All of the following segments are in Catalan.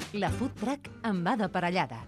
La Food Truck en va de parellada.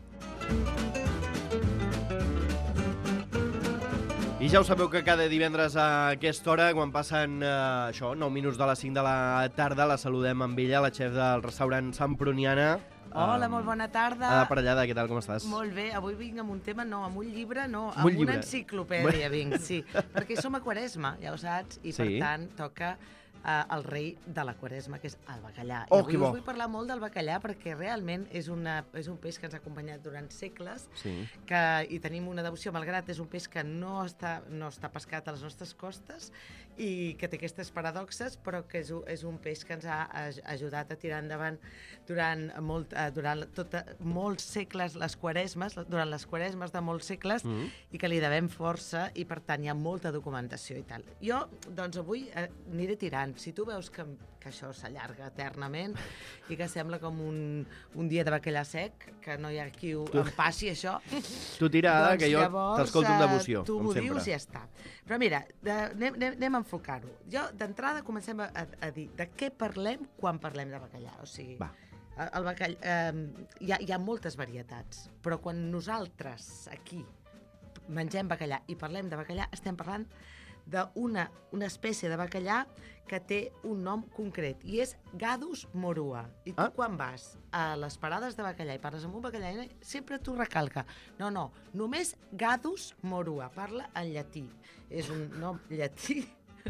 I ja ho sabeu que cada divendres a aquesta hora, quan passen 9 minuts de les 5 de la tarda, la saludem amb ella, la xef del restaurant Santpruniana. Hola, molt bona tarda. Ada Parellada, què tal, com estàs? Molt bé, avui vinc amb un tema, no, amb un llibre, no, Amb un amb llibre. una enciclopèdia vinc, sí. Perquè som a Quaresma, ja ho saps, i per Sí. tant toca el rei de la Quaresma, que és el bacallà. Oh, I avui que bo. us vull parlar molt del bacallà perquè realment és un peix que ens ha acompanyat durant segles, Sí. i tenim una devoció, malgrat és un peix que no està pescat a les nostres costes i que té aquestes paradoxes, però que és un peix que ens ha ajudat a tirar endavant durant molts segles, durant les quaresmes de molts segles, i que li devem força i, per tant, hi ha molta documentació i tal. Jo, doncs, avui aniré tirant. Si tu veus que això s'allarga eternament i que sembla com un dia de bacallà sec, que no hi ha qui em passi això, Tu tira, Ada, doncs que jo llavors, t'escolto amb devoció, tu com m'ho sempre. dius i ja està. Però mira, anem a enfocar-ho. Jo, d'entrada, comencem a dir de què parlem quan parlem de bacallà. O sigui, Va. el bacallà, hi ha moltes varietats, però quan nosaltres aquí mengem bacallà i parlem de bacallà, estem parlant d'una espècie de bacallà que té un nom concret, i és Gadus morua. I tu, quan vas a les parades de bacallà i parles amb un bacallà, sempre t'ho recalca. No, només Gadus morua. Parla en llatí. És un nom llatí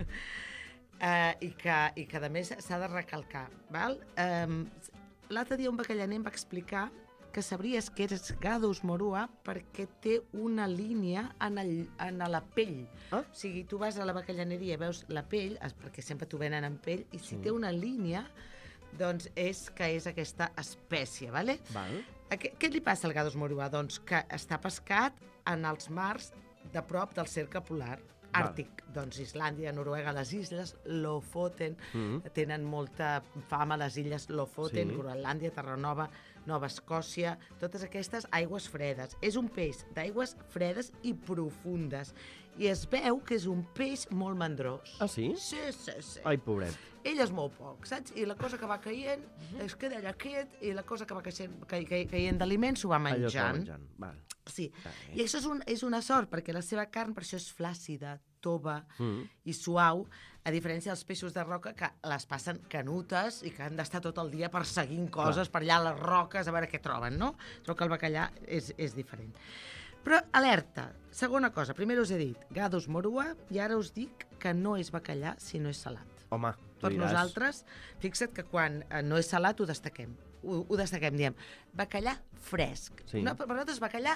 i que, a més, s'ha de recalcar. Val? L'altre dia un bacallaner em va explicar que sabries que eres Gadus morua perquè té una línia en la pell. O sigui, tu vas a la bacallaneria i veus la pell, perquè sempre t'ho venen en pell, i si té una línia, doncs és que és aquesta espècie, ¿vale? Val. Què li passa al Gadus morua? Doncs que està pescat en els mars de prop del cercle polar àrtic. Doncs Islàndia, Noruega, les illes Lofoten, tenen molta fama les illes Lofoten, Groenlàndia, Terranova, Nova Escòcia, totes aquestes aigües fredes. És un peix d'aigües fredes i profundes. I es veu que és un peix molt mandrós. Ah, sí? Sí. Ai, pobret. Ell és molt poc, saps? I la cosa que va caient es queda allà quiet, i la cosa que va caient d'aliment s'ho va Allò està menjant. menjant. Val. Sí, i això és una sort, perquè la seva carn per això és flàcida, tova i suau, a diferència dels peixos de roca que les passen canutes i que han d'estar tot el dia perseguint coses per allà a les roques a veure què troben, no? Trobo que el bacallà és diferent. Però alerta, segona cosa, primer us he dit Gadus morua, i ara us dic que no és bacallà si no és salat. Home, tu Per diràs. nosaltres, fixa't que quan no és salat ho destaquem. Ho destaquem, diem, bacallà fresc. Sí. No, per nosaltres bacallà,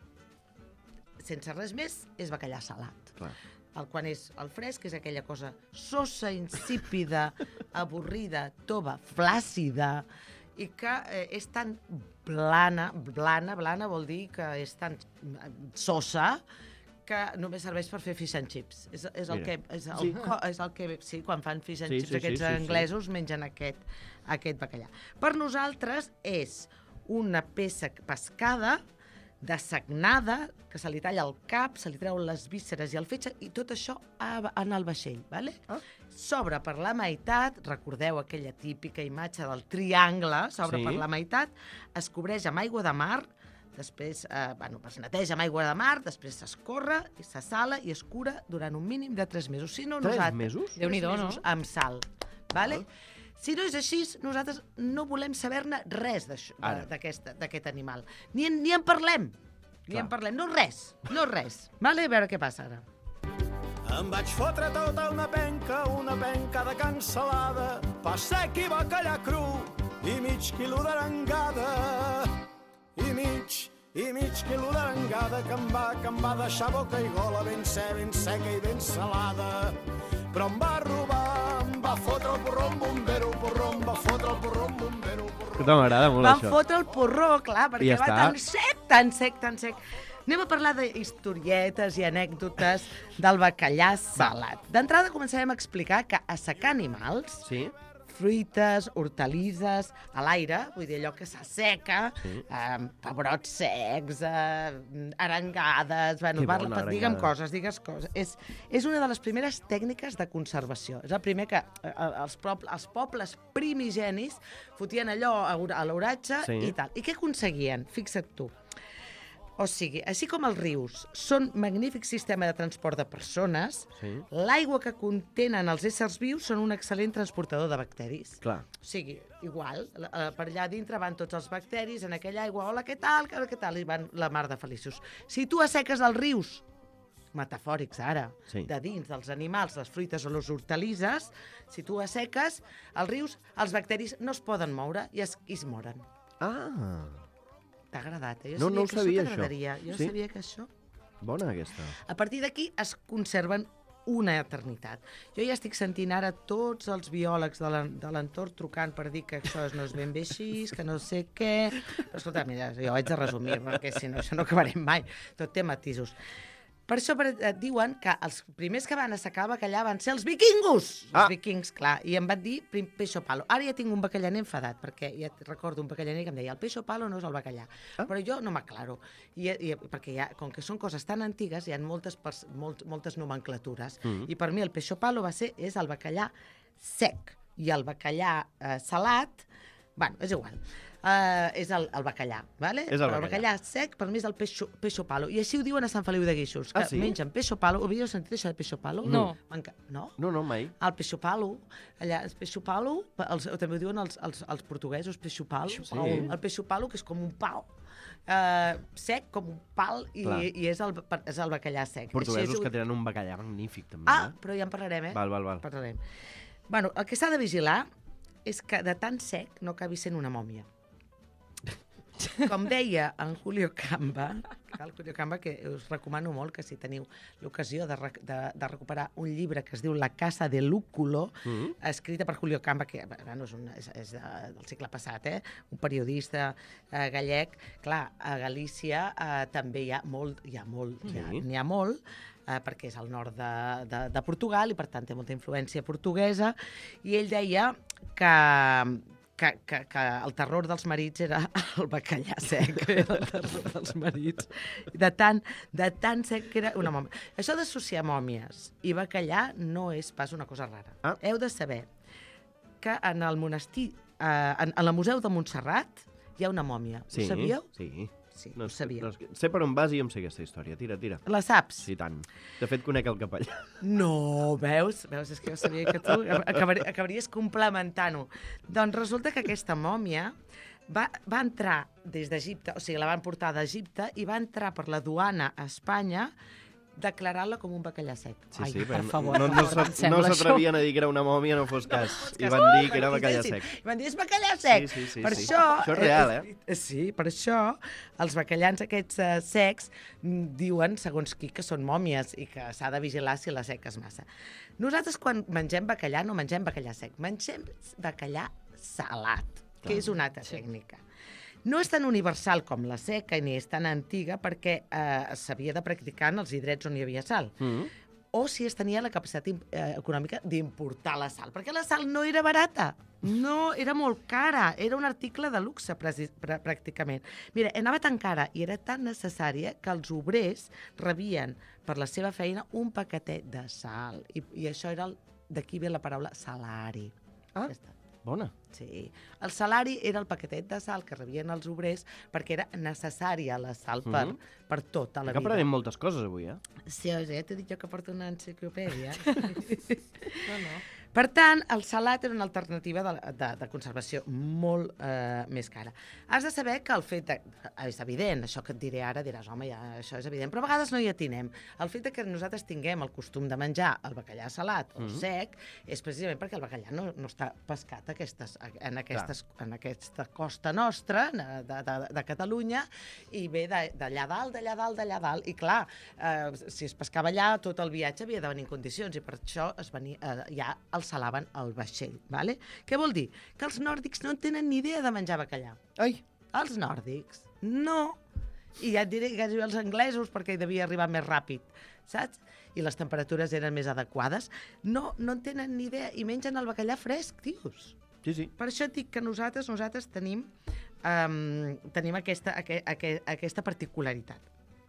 sense res més, és bacallà salat. Clar. Quan és el fresc és aquella cosa sosa, insípida, avorrida, tova, flàcida, i que és tan blana vol dir que és tan sosa que només serveix per fer fish and chips. És el que sí, quan fan fish and chips aquests anglesos mengen aquest bacallà. Per nosaltres és una peça pescada, dessagnada, que se li talla el cap, se li treuen les vísceres i el fetge, i tot això en el vaixell, ¿vale? S'obre per la meitat, recordeu aquella típica imatge del triangle, s'obre per la meitat, es cobreix amb aigua de mar, després es neteja amb aigua de mar, després s'escorre, se sala i es cura durant un mínim de 3 mesos. Si no, 3 mesos? Déu-n'hi-do, no? Amb sal, ¿vale? Si no és així, nosaltres no volem saber-ne res d'aquest animal. Ni en parlem. No res. Vale? A veure què passa ara. Em vaig fotre tota una penca de cansalada, pa sec i bacallà cru, i mig quilo d'arengada, i mig quilo d'arengada que em va deixar boca i gola ben seca i ben salada. Però em va robar, em va fotre el porró, em va fotre el porró, Que m'agrada molt Van això. fotre el porró, clar, perquè va tan sec. Anem a parlar d'historietes i anècdotes del bacallà salat. D'entrada començarem a explicar que assecar animals fruites, hortalisses, a l'aire, vull dir, allò que s'asseca, pebrots secs, arengades, bueno, digue'm coses, digues coses. És una de les primeres tècniques de conservació. És el primer que els pobles primigenis fotien allò a l'oratge i tal. I què aconseguien? Fixa't tu. O sigui, així com els rius són magnífic sistema de transport de persones, l'aigua que contenen els éssers vius són un excel·lent transportador de bacteris. Clar. O sigui, igual, per allà dintre van tots els bacteris en aquella aigua, hola, què tal, i van la mar de feliços. Si tu asseques els rius, metafòrics ara, de dins dels animals, les fruites o les hortalisses, si tu asseques els rius, els bacteris no es poden moure i es moren. Ah! T'ha agradat, eh? No ho sabia, això. Jo sabia que això... Bona, aquesta. A partir d'aquí es conserven una eternitat. Jo ja estic sentint ara tots els biòlegs de l'entorn trucant per dir que això no és ben bé així, que no sé què... Però escolta, mira, jo haig de resumir, perquè si no, això no acabarem mai. Tot té matisos. Per això diuen que els primers que van assecar el bacallà van ser els vikingos! Els vikings, clar, i em van dir peixo palo. Ara ja tinc un bacallaner enfadat, perquè ja recordo un bacallaner que em deia el peixo palo no és el bacallà. Però jo no m'aclaro, perquè com que són coses tan antigues, hi ha moltes nomenclatures. I per mi el peixo palo és el bacallà sec, i el bacallà salat, bueno, és igual. És el bacallà, ¿vale? És el bacallà sec, per mi és el peixo palo. I així ho diuen a Sant Feliu de Guíxols, que mengen peixo palo. Havíeu sentit això de peixo palo? No. No? No, mai. El peixo palo, allà, el peixo palo, també ho diuen els portuguesos, peixo palo. El peixo palo, que és com un pal, sec, com un pal, i és el bacallà sec. Portuguesos que tenen un bacallà magnífic, també. Però ja en parlarem, eh? Val. Parlarem. Bueno, el que s'ha de vigilar és que de tan sec no acabi sent una mòmia. Com deia en Julio Camba, que us recomano molt que si teniu l'ocasió de recuperar un llibre que es diu La casa de Lúculo, escrita per Julio Camba, que bueno, és del segle passat, un periodista gallec. Clar, a Galícia també n'hi ha molt, perquè és al nord de Portugal i per tant té molta influència portuguesa, i ell deia que el terror dels marits era el bacallà sec. Era el terror dels marits. De tan sec que era una mòmia. Això d'associar mòmies i bacallà no és pas una cosa rara. Heu de saber que en el monestir, en el Museu de Montserrat, hi ha una mòmia. Ho sabíeu? Sí, ho sabíeu. Sé per on vas i em sé aquesta història. Tira. La saps? Sí, tant. De fet, conec el capellà. No, veus? És que jo sabia que tu acabaries complementant-ho. Doncs resulta que aquesta mòmia va entrar des d'Egipte, o sigui, la van portar d'Egipte i va entrar per la duana a Espanya declarant-la com un bacallà sec. Sí, per favor. No s'atrevien a dir que era una mòmia, no fos cas. I van dir que era bacallà sec. Van dir, és bacallà sec. Sí. Per això és real, eh? Sí, per això els bacallans aquests secs diuen, segons qui, que són mòmies i que s'ha de vigilar si la seques massa. Nosaltres, quan mengem bacallà, no mengem bacallà sec. Mengem bacallà salat, que és una altra tècnica. No és tan universal com la seca ni és tan antiga perquè s'havia de practicar en els indrets on hi havia sal. O si es tenia la capacitat econòmica d'importar la sal, perquè la sal no era barata. No, era molt cara. Era un article de luxe, pràcticament. Mira, anava tan cara i era tan necessària que els obrers rebien per la seva feina un paquetet de sal. I això era d'aquí ve la paraula salari. Bona. Sí. El salari era el paquetet de sal que rebien els obrers perquè era necessària la sal per tota la vida. Que aprenem moltes coses avui, Sí, ja t'he dit jo que porto una enciclopèdia. No. Per tant, el salat era una alternativa de conservació molt més cara. Has de saber que el fet és evident, això que et diré ara, diràs, home, ja, això és evident, però a vegades no hi atinem. El fet que nosaltres tinguem el costum de menjar el bacallà salat o sec és precisament perquè el bacallà no està pescat en aquesta costa nostra de Catalunya i ve d'allà dalt. I clar, si es pescava allà, tot el viatge havia de venir en condicions i per això ja el salaven al vaixell. Vale? Què vol dir? Que els nòrdics no tenen ni idea de menjar bacallà. Ai! Els nòrdics, no. I ja et diré que els anglesos, perquè hi devia arribar més ràpid, saps? I les temperatures eren més adequades. No en tenen ni idea i mengen el bacallà fresc, tios. Sí. Per això et dic que nosaltres tenim aquesta particularitat.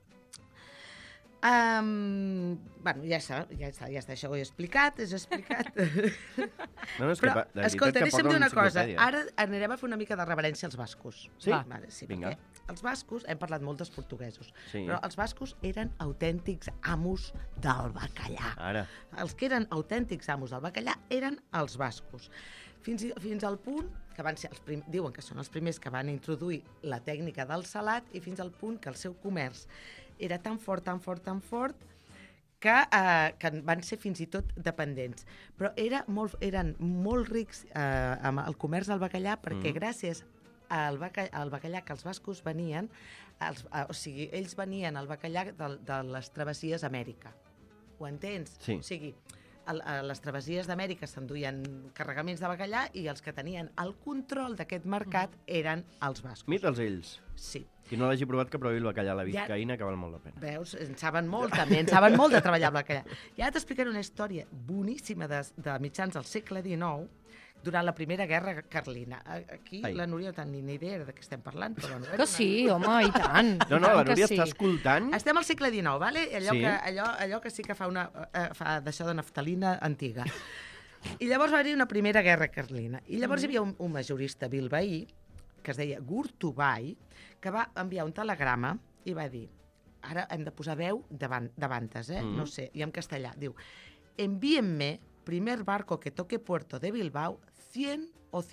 Bueno, ja està, això ho he explicat, és explicat. No, és Però, que, de veritat, escolta, que deixa'm porta dir una cosa. enciclopèdia. Ara anirem a fer una mica de reverència als bascos. Sí? Vale, sí, Vinga. perquè els bascos, hem parlat molt dels portuguesos, Sí. però els bascos eren autèntics amos del bacallà. Ara. Els que eren autèntics amos del bacallà eren els bascos. Fins al punt que van ser diuen que són els primers que van introduir la tècnica del salat i fins al punt que el seu comerç era tan fort que van ser fins i tot dependents. Però eren molt rics amb el comerç del bacallà perquè gràcies al bacallà que els bascos venien, o sigui, ells venien al bacallà de les travessies a Amèrica. Ho entens? Sí. O sigui, a les travessies d'Amèrica s'enduien carregaments de bacallà i els que tenien el control d'aquest mercat eren els bascos. Mita'ls ells. Sí. Qui no l'hagi provat, que provi el bacallà a la biscaïna, que val molt la pena. Veus? En saben molt, també. En saben molt de treballar el bacallà. I ara t'explicaré una història boníssima de mitjans del segle XIX, durant la Primera Guerra Carlina. Aquí la Núria no té ni idea de què estem parlant, però... Que sí, home, i tant. No, la Núria està escoltant. Estem al segle XIX, vale? Sí. Allò que sí que fa d'això de naftalina antiga. I llavors va haver-hi una Primera Guerra Carlina. I llavors hi havia un majorista bilbaí, que es deia Gurtubay, que va enviar un telegrama i va dir, ara hem de posar veu davantes, no sé, i en castellà, diu, envíenme primer barco que toque Puerto de Bilbao 100 o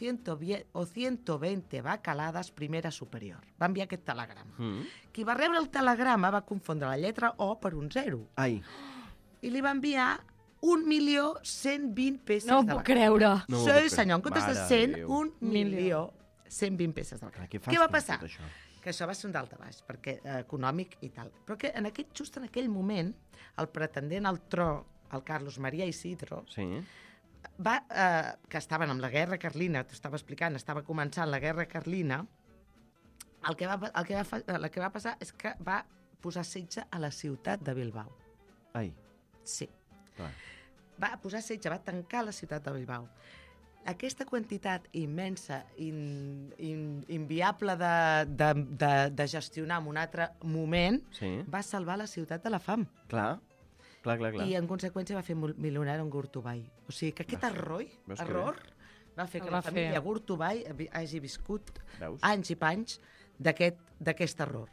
120 bacaladas primera superior. Va enviar aquest telegrama. Qui va rebre el telegrama va confondre la lletra O per un 0. Ai. I li va enviar 1.120.000 peces No ho de puc bacallà. creure. No Sí, senyor, en comptes de Mare 100, de Déu. 1.120.000 peces de bacallà. Què va passar? Això? Que això va ser un daltabaix, perquè econòmic i tal. Però que just en aquell moment, el pretendent al tro, el Carlos María Isidro, Sí. que estaven amb la guerra carlina, t'ho estava explicant, estava començant la guerra carlina, el que va passar és que va posar setge a la ciutat de Bilbao. Ai. Sí. Clar. Va posar setge, va tancar la ciutat de Bilbao. Aquesta quantitat immensa, inviable de gestionar en un altre moment, va salvar la ciutat de la fam. Clar. I en conseqüència va fer milionari en Gurtubay. O sigui que aquest error va fer que la família Gurtubay hagi viscut anys i panys d'aquest error.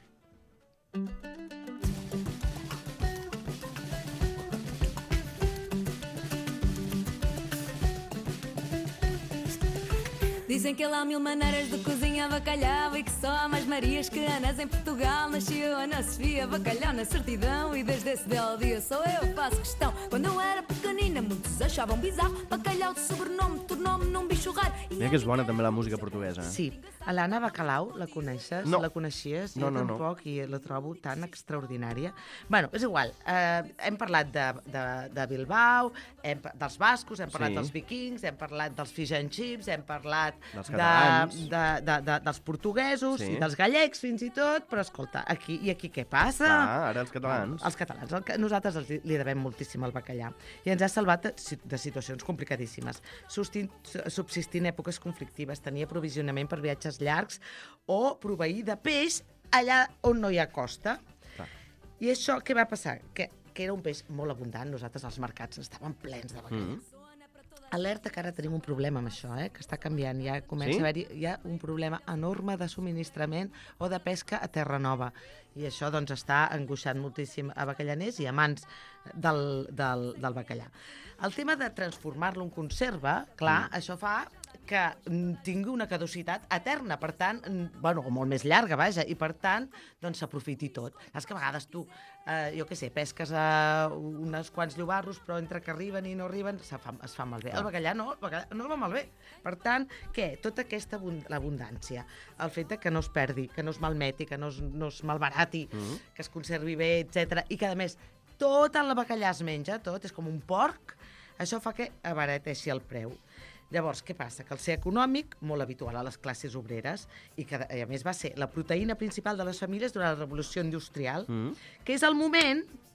Dizem que há 1000 maneiras de cozinhar bacalhau e que só há mais Marias que Anas em Portugal. Nasceu Ana Sofia, bacalhau na certidão, e desde esse belo dia só eu faço questão. Quando eu era pequenina muitos achavam bizarro, bacalhau de sobrenome tornou-me num bicho raro. Mira que és bona també la música portuguesa. Sí. L'Anna Bacalhau, la coneixes? No. La coneixies? No. Jo tampoc, i la trobo tan extraordinària. Bueno, és igual. Hem parlat de Bilbao, dels bascos, hem parlat dels vikings, hem parlat dels fish and chips, hem parlat dels portuguesos i dels gallecs fins i tot, però escolta, aquí què passa? Ara els catalans. Els catalans. Nosaltres li devem moltíssim al bacallà i ens ha salvat de situacions complicadíssimes, subsistint èpoques conflictives, tenir aprovisionament per viatges llargs o proveir de peix allà on no hi ha costa. Clar. I això què va passar? Que era un peix molt abundant, nosaltres els mercats estaven plens de bacallà. Alerta que ara tenim un problema amb això, que està canviant. Ja comença a haver-hi un problema enorme de subministrament o de pesca a Terra Nova. I això doncs està angoixant moltíssim a bacallaners i amants del bacallà. El tema de transformar-lo en conserva, clar, això fa que tingui una caducitat eterna, per tant, bueno, o molt més llarga, vaja, i per tant, doncs s'aprofiti tot. Saps que a vegades tu, jo què sé, pesques uns quants llobarros, però entre que arriben i no arriben es fa malbé. El bacallà no va malbé. Per tant, què? Tota aquesta l'abundància, el fet que no es perdi, que no es malmeti, que no es malbarati, que es conservi bé, etc. I que, a més, tot el bacallà es menja, tot, és com un porc, això fa que abarateixi el preu. Llavors, què passa? Que al ser econòmic, molt habitual a les classes obreres, i que, a més, va ser la proteïna principal de les famílies durant la Revolució Industrial, que és el moment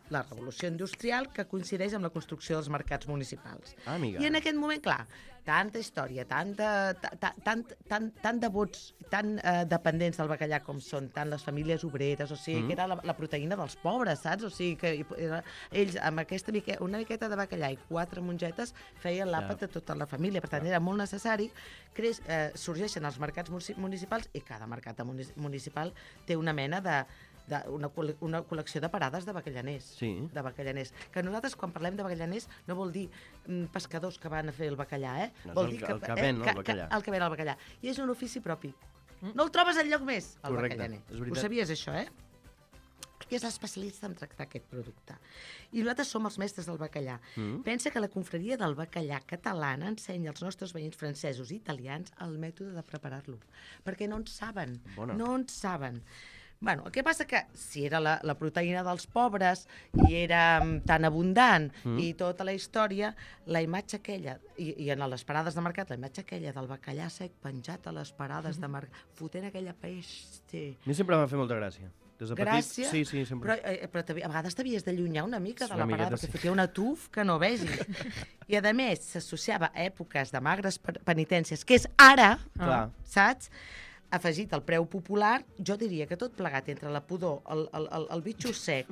la revolució industrial que coincideix amb la construcció dels mercats municipals. Amiga. I en aquest moment, clar, tanta història, tant devots, tan dependents del bacallà com són tant les famílies obreres, o sigui, que era la proteïna dels pobres, saps? O sigui, que ells amb una miqueta de bacallà i 4 mongetes feien l'àpat de tota la família. Per tant, era molt necessari. Sorgeixen els mercats municipals i cada mercat municipal té una mena una col·lecció de parades de bacallaners. Sí. De bacallaners. Que nosaltres, quan parlem de bacallaners, no vol dir pescadors que van a fer el bacallà, No, vol dir el que ven el bacallà. El que ven el bacallà. I és un ofici propi. No el trobes enlloc més, el Correcte, bacallaner. és veritat. Ho sabies, això, Que és l'especialista en tractar aquest producte. I nosaltres som els mestres del bacallà. Pensa que la confraria del bacallà catalana ensenya als nostres veïns francesos i italians el mètode de preparar-lo. Perquè no en saben. Bona. No en saben. Bueno, el que passa que si era la proteïna dels pobres i era tan abundant i tota la història, la imatge aquella, i en les parades de mercat, la imatge aquella del bacallà sec penjat a les parades de mercat, fotent aquella peste. A mi sempre m'ha fet molta gràcia. Des de petit, Gràcia, sí, sempre. però a vegades t'havies d'allunyar una mica de Una la parada miqueta, perquè sí. fotia una tuf que no vegis. I a més s'associava a èpoques de magres penitències, que és ara, Clar. saps? Afegit al preu popular, jo diria que tot plegat entre la pudor, el bitxo sec,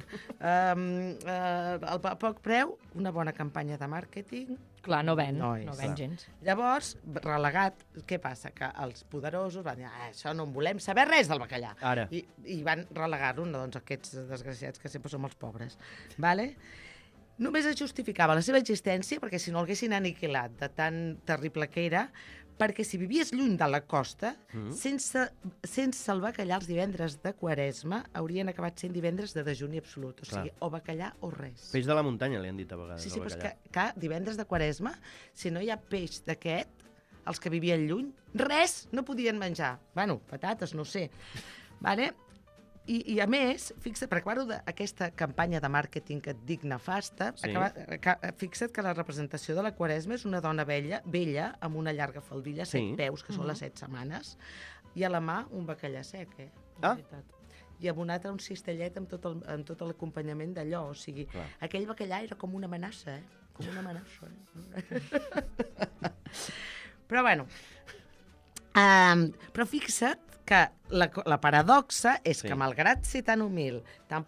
el poc preu, una bona campanya de màrqueting. Clar, no ven, No no és. ven gens. Llavors, relegat, què passa? Que els poderosos van dir, això no en volem saber res del bacallà. Ara. I van relegar-ho, doncs, aquests desgraciats que sempre som els pobres. Vale? Només es justificava la seva existència perquè si no l'haguessin aniquilat de tan terrible que era, perquè si vivies lluny de la costa, sense el bacallà els divendres de Quaresma haurien acabat sent divendres de dejuni absolut. O sigui, o bacallà o res. Peix de la muntanya, li han dit a vegades. Sí, al però és bacallà. que divendres de Quaresma, si no hi ha peix d'aquest, els que vivien lluny, res no podien menjar. Bueno, patates, no sé. Vale? I a més, fixa't, per acabar-ho d'aquesta campanya de màrqueting que et dic nefasta, Sí. fixa't que la representació de la Quaresma és una dona vella amb una llarga faldilla, 7 peus, que són les 7 setmanes, i a la mà un bacallà sec, Ah. I amb un altre un cistellet amb tot l'acompanyament d'allò. O sigui, Clar. aquell bacallà era com una amenaça, com una amenaça. Però bueno, però fixa't que la paradoxa és que, malgrat ser tan humil,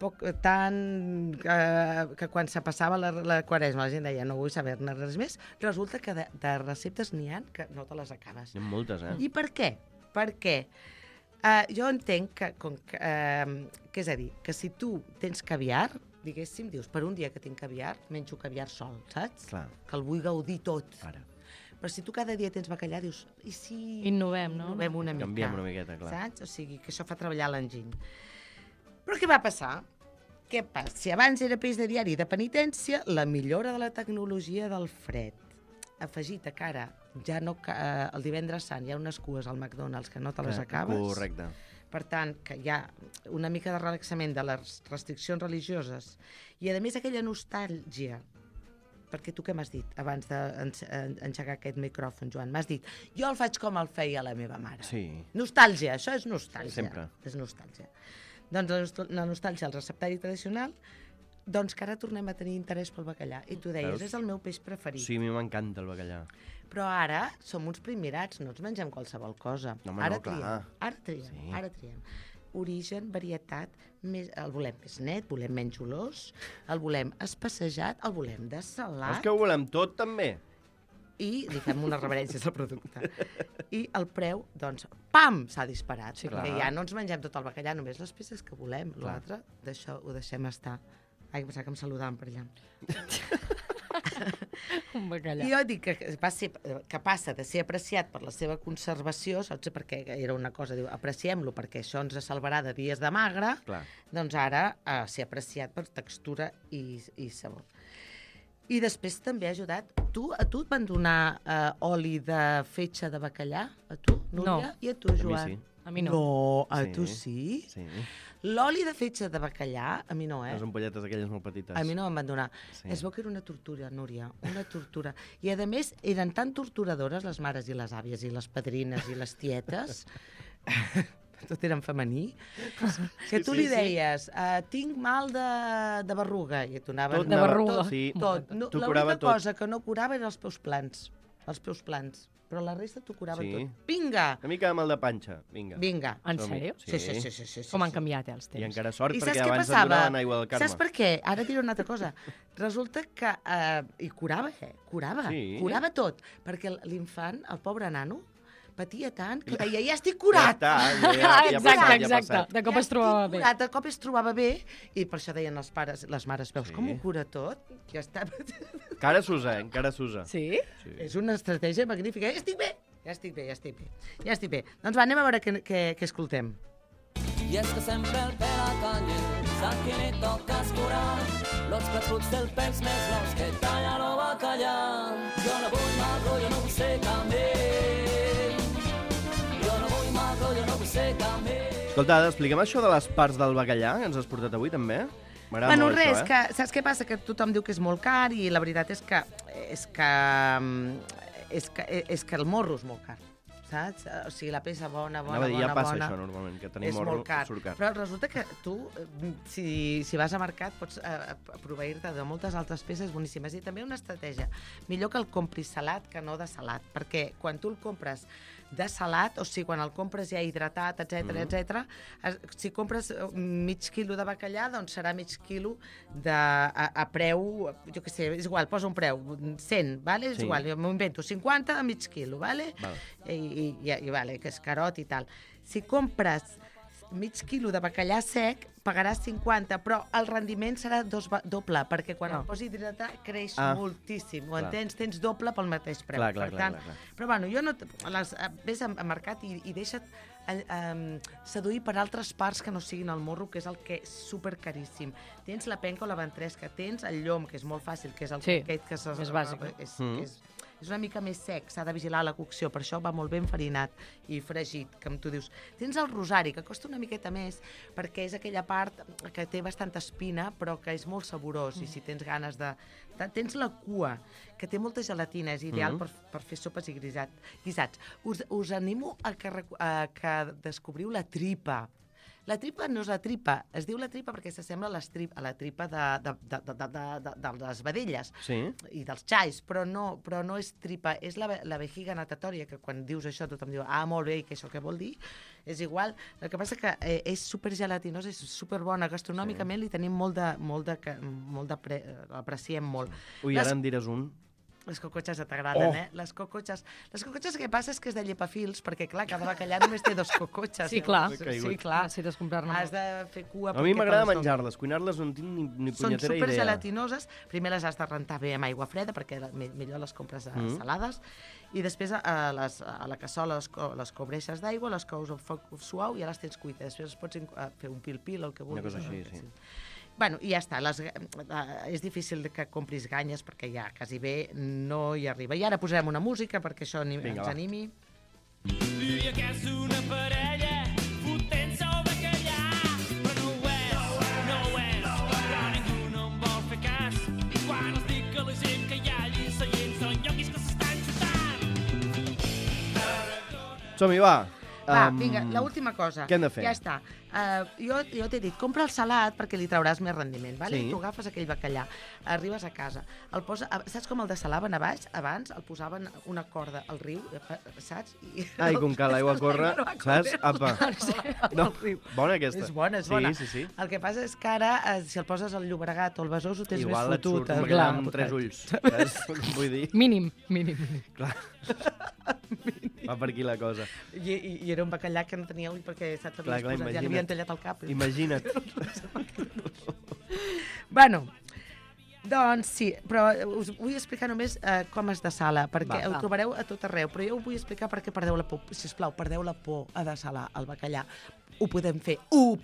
que quan se passava la Quaresma la gent deia no vull saber-ne res més, resulta que de receptes n'hi ha que no te les acabes. N'hi ha moltes, I per què? Perquè jo entenc que és a dir, que si tu tens caviar, diguéssim, dius, per un dia que tinc caviar, menjo caviar sol, saps? Clar. Que el vull gaudir tot. Ara. Però si tu cada dia tens bacallà, dius, i si... Innovem, no? Innovem una mica. Canviem una miqueta, clar. Saps? O sigui, que això fa treballar l'enginy. Però què va passar? Què passa? Si abans era peix de diari de penitència, la millora de la tecnologia del fred, afegit a cara, ja no el divendres sant hi ha unes cues al McDonald's que no te les acabes. Correcte. Per tant, que hi ha una mica de relaxament de les restriccions religioses i, a més, aquella nostàlgia. Perquè tu què m'has dit abans d'engegar aquest micròfon, Joan? M'has dit, jo el faig com el feia la meva mare. Sí. Nostàlgia, això és nostàlgia. Sempre. És nostàlgia. Doncs la nostàlgia, el receptari tradicional, doncs que ara tornem a tenir interès pel bacallà. I tu deies, Veus? és el meu peix preferit. Sí, a mi m'encanta el bacallà. Però ara som uns primirats, no ens mengem qualsevol cosa. No, home, ara no, clar. Ara triem. Origen, varietat, el volem més net, volem menys olors, el volem espessejat, el volem És dessalat que ho volem tot, també. i li fem unes reverències al producte. I el preu, doncs, pam, s'ha disparat. Sí, perquè clar. ja no ens mengem tot el bacallà, només les peces que volem. L'altre, d'això ho deixem estar. Ai, pensava que em saludaven per allà. Un bacallà. I jo dic que passa de ser apreciat per la seva conservació, saps? Perquè era una cosa, diu, apreciem-lo perquè això ens salvarà de dies de magre, Clar. doncs ara ser apreciat per textura i sabor. I després també ha ajudat... A tu et van donar oli de fetge de bacallà? A tu, Núria? No. I a tu, A mi Joan? sí. A mi no. No, a Sí. tu sí? Sí. L'oli de fetge de bacallà, a mi no, Les ampolletes aquelles molt petites. A mi no me'n van donar. Sí. Es veu que era una tortura, Núria, una tortura. I, a més, eren tan torturadores les mares i les àvies i les padrines i les tietes tot era en femení, que tu li deies, tinc mal de berruga, i tu anaves... De berruga. Tot. L'única cosa que no curava eren els peus plans. Però la resta t'ho curava tot. Vinga! Una mica de mal de panxa, vinga. En sèrio? Sí. Com han canviat, els temps. I encara sort, I perquè saps què abans et passava? donaven aigua del Carme. Saps per què? Ara diré una altra cosa. Resulta que... I curava, curava tot. Perquè l'infant, el pobre nano, patia tant que deia, ja estic curat! Exacte. De cop es trobava bé. De cop es trobava bé, i per això deien les mares, veus com ho cura tot? Ja està. Encara s'usa. Sí? És una estratègia magnífica. Ja estic bé. Doncs va, anem a veure què escoltem. I és que sempre el pèl a calle, sap que li toca escurar los plats del pèls més nous que talla lo bacallà. Jo no vull magro, jo no vull ser camell. Jo no vull magro, jo no vull ser camell. Escolta, expliquem això de les parts del bacallà que ens has portat avui, també. M'agrada Bueno, molt res, això, que saps què passa? Que tothom diu que és molt car i la veritat és que el morro és molt car. Saps? O sigui, la peça bona. Ja passa això, normalment, que tenim és morro, molt car. surt car. Però resulta que tu, si vas a mercat, pots proveir-te de moltes altres peces boníssimes. I també una estratègia. Millor que el compris salat que no de salat. Perquè quan tu el compres de salat, o sigui, quan el compres ja hidratat, etc, si compres mig quilo de bacallà, doncs serà mig quilo a preu, jo què sé, és igual, posa un preu, 100, vale? És igual, jo m'ho invento, 50 a mig quilo, vale? I vale, que és carot i tal. Si compres mig quilo de bacallà sec, pagaràs 50, però el rendiment serà doble, perquè quan el posis hidratat creix moltíssim, ho entens? Tens doble pel mateix preu. Clar. Però bueno, jo no... Ves al mercat i deixa't seduir per altres parts que no siguin el morro, que és el que és supercaríssim. Tens la penca o la ventresca, tens el llom, que és molt fàcil, que és el aquest que és bàsic. És una mica més sec, s'ha de vigilar la cocció, per això va molt ben farinat i fregit, com tu dius. Tens el rosari, que costa una miqueta més, perquè és aquella part que té bastanta espina, però que és molt saborós, i si tens ganes de... Tens la cua, que té molta gelatina, és ideal per fer sopes i guisats. Us animo a que descobriu la tripa. La tripa no és la tripa, es diu la tripa perquè s'assembla a la tripa de les vedelles i dels xais, però no és tripa, és la vejiga natatòria, que quan dius això tothom diu, molt bé, i que això què vol dir? És igual, el que passa que és supergelatinosa, és superbona, gastronòmicament li tenim l'apreciem molt. Ui, ara en diràs un. Les cocotxes t'agraden, Les cocotxes el que passa és que és de llepafils, perquè, clar, cada bacallà només té 2 cocotxes. Sí, clar, si t'has comprar-ne. Has de fer cua... A mi m'agrada menjar-les, cuinar-les no en tinc ni punyetera idea. Són supergelatinoses, primer les has de rentar bé amb aigua freda, perquè millor les compres salades, i després a la cassola les cobreixes d'aigua, les cous al foc suau i ja les tens cuites. Després pots fer un pil-pil o el que vulguis. Una cosa així, sí. Bueno, i ja està. És difícil que compris ganyes perquè ja quasi bé no hi arriba. I ara posarem una música perquè això ens animi. Diria que és una parella fotent-se el bacallà, però no ho és, però ningú no em vol fer cas. Quan els dic que la gent que hi ha allí seient són lloquis que s'estan xutant. Som-hi, va! Va, vinga, l'última cosa. Què hem de fer? Ja està. Jo t'he dit, compra el salat perquè li trauràs més rendiment, vale? Sí. Tu agafes aquell bacallà, arribes a casa, el saps com el dessalaven abans? Abans el posaven una corda al riu, saps? I com que l'aigua corre, saps? Apa. No, bona aquesta. És bona. Sí. El que passa és que ara, si el poses al Llobregat o al Besòs, ho tens igual més fotut. Igual et surt un bacallà amb 3 ulls, saps? Vull dir... Mínim. Clar. Va per aquí la cosa. I era un bacallà que no tenia ull perquè saps, ja li havien tallat el cap. Imagina't. Bueno, doncs sí, però us vull explicar només com es dessala, perquè ho trobareu a tot arreu, però jo ho vull explicar perquè perdeu la por. Sisplau, perdeu la por a dessalar el bacallà. Ho podem fer.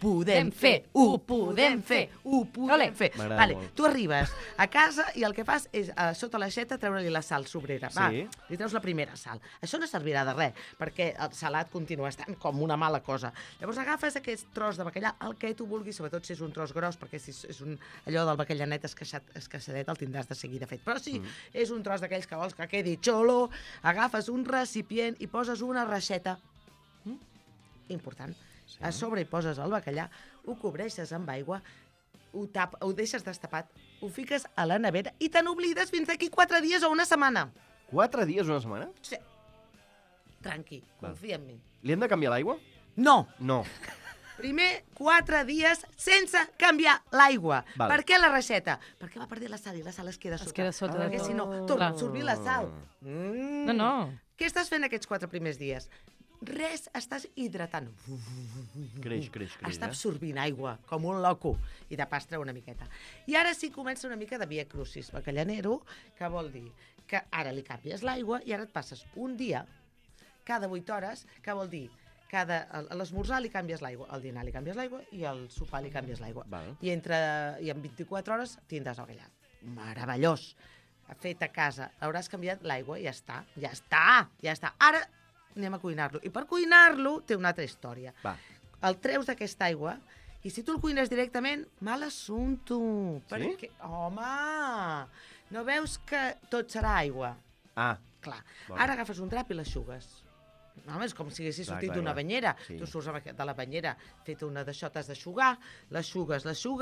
Vale, tu arribes a casa i el que fas és, sota l'aixeta, treure-li la sal sobrera. Va, li treus la primera sal. Això no servirà de res, perquè el salat continua estant com una mala cosa. Llavors agafes aquest tros de bacallà, el que tu vulguis, sobretot si és un tros gros, perquè si és allò del bacallà escassadet el tindràs de seguida fet. Però si és un tros d'aquells que vols que quedi xolo, agafes un recipient i poses una reixeta. Important. a sobre hi poses el bacallà, ho cobreixes amb aigua, ho deixes destapat, ho fiques a la nevera i te n'oblides fins d'aquí 4 dies o una setmana. 4 dies, una setmana? Sí. Tranqui, confia en mi. Li hem de canviar l'aigua? No. No. Primer, 4 dies sense canviar l'aigua. Val. Per què la reixeta? Perquè va perdre la sal i la sal es queda sota. Es queda sota de Perquè tot. si no, torna a absorbir la sal. No. Què estàs fent aquests 4 primers dies? Res, estàs hidratant. Creix. Està absorbint aigua, com un loco. I de pas treu una miqueta. I ara sí comença una mica de via crucis bacallanero, que vol dir que ara li canvies l'aigua i ara et passes un dia, cada 8 hores, que vol dir a l'esmorzar li canvies l'aigua, al dinar li canvies l'aigua i al sopar li canvies l'aigua. I en 24 hores tindràs el bacallà. Meravellós. Fet a casa. Hauràs canviat l'aigua i ja està. Ara anem a cuinar-lo. I per cuinar-lo té una altra història. El treus d'aquesta aigua i si tu el cuines directament, mal assumpto. Perquè, home, no veus que tot serà aigua? Clar. Ara agafes un drap i l'eixugues. Home, és com si haguessis sortit d'una banyera. Tu surts de la banyera, fet una d'això, t'has d'eixugar, l'eixugues,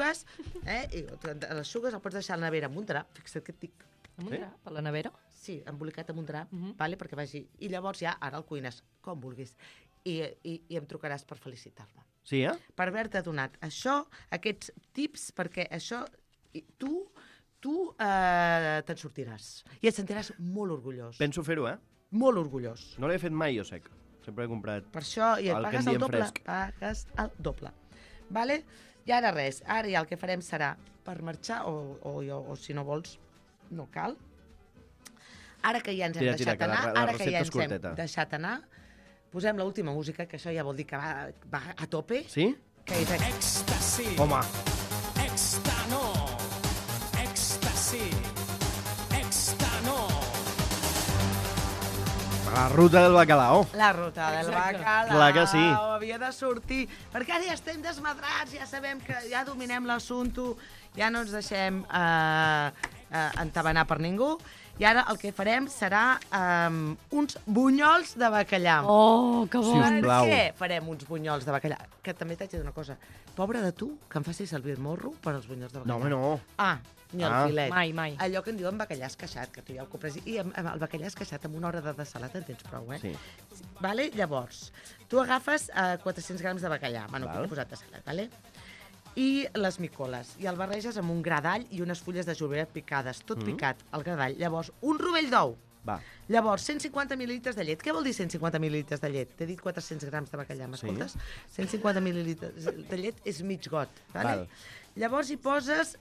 i l'eixugues, el pots deixar a la nevera amb un drap. Fixa't que et dic. Amb un drap, a la nevera? Sí, embolicat amb un drap, perquè vagi... I llavors ja, ara el cuines com vulguis. I em trucaràs per felicitar-me. Sí, Per haver-te donat això, aquests tips, perquè això... Tu te'n sortiràs. I et sentiràs molt orgullós. Penso fer-ho, Molt orgullós. No l'he fet mai, jo sec. Sempre he comprat per això, i et pagues el doble. Fresc. Pagues el doble. Vale? I ara res. Ara ja el que farem serà per marxar, o si no vols, no cal. Ara que ja ens hem deixat anar, posem l'última música, que això ja vol dir que va a tope. Sí? Que és Èxtasi. Home. Èxtano. Èxtasi. Èxtano. La ruta del bacalao. La ruta del bacalao. Clar que sí. Havia de sortir. Perquè ara ja estem desmadrats, ja sabem que ja dominem l'assumpte, ja no ens deixem entabanar per ningú. I ara el que farem serà uns bunyols de bacallà. Oh, que bo! Per què farem uns bunyols de bacallà? Que també t'haig de dir una cosa. Pobre de tu, que em facis servir el morro per als bunyols de bacallà. No, home, no. Ni el filet. Mai. Allò que en diuen bacallà esqueixat, que tu ja ho compres. I el bacallà esqueixat amb una hora de dessalat en tens prou, Sí. Vale? Llavors, tu agafes 400 grams de bacallà. Bueno, que he posat dessalat, vale? I les micoles. I el barreges amb un gra d'all i unes fulles de julivert picades. Tot picat, el gra d'all. Llavors, un rovell d'ou. Llavors, 150 mil·lilitres de llet. Què vol dir 150 mil·lilitres de llet? T'he dit 400 grams de bacallà, m'escoltes? 150 mil·lilitres de llet és mig got. Vale? Llavors hi poses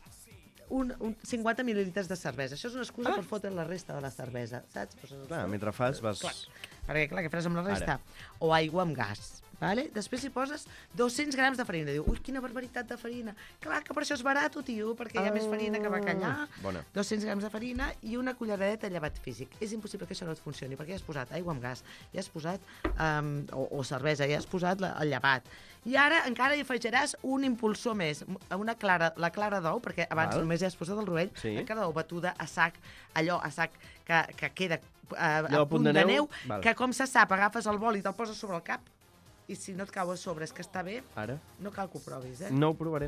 50 mil·lilitres de cervesa. Això és una excusa per fotre la resta de la cervesa, saps? Clar, mentre fas vas... Perquè, clar, què faràs amb la resta? O aigua amb gas. Vale? Després hi poses 200 grams de farina. Diu, ui, quina barbaritat de farina. Clar que per això és barat, tio, perquè hi ha més farina que bacallà. 200 grams de farina i una culleradeta de llevat físic. És impossible que això no et funcioni, perquè ja has posat aigua amb gas, ja has posat o cervesa, ja has posat el llevat. I ara encara hi afegiràs un impulsor més, la clara d'ou, perquè abans només ja has posat el rovell, la clara d'ou batuda a sac, allò a sac que queda a punt de neu, que com se sap, agafes el bol i te'l poses sobre el cap, i si no et cau a sobre és que està bé, no cal que ho provis, No ho provaré.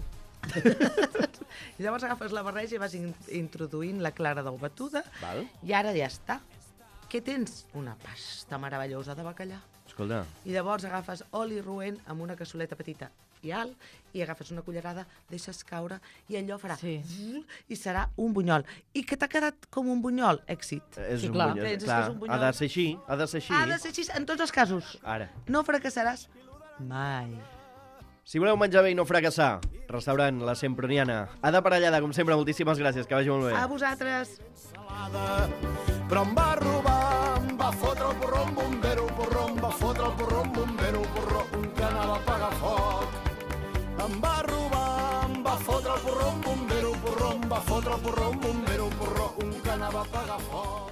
I llavors agafes la barreja i vas introduint la clara d'ou batuda, i ara ja està. Què tens? Una pasta meravellosa de bacallà. Escolta. I llavors agafes oli roent amb una cassoleta petita i alt, i agafes una cullerada, deixes caure, i allò farà... I serà un bunyol. I que t'ha quedat com un bunyol? Èxit. És un bunyol, clar. Ha de ser així, ha de ser així. Ha de ser així en tots els casos. Ara. No fracassaràs mai. Si voleu menjar bé i no fracassar, restaurant La Semproniana. Ada Parellada, com sempre, moltíssimes gràcies, que vagi molt bé. A vosaltres. Però em va robar, em va fotre el porró, un bombero, porró, em va fotre el porró, un bombero, porró, un que anava a apagar foc. Em va robar, em va fotre el porró, un bombero, porró, em va fotre el porró, un bombero, porró, un que anava a apagar foc.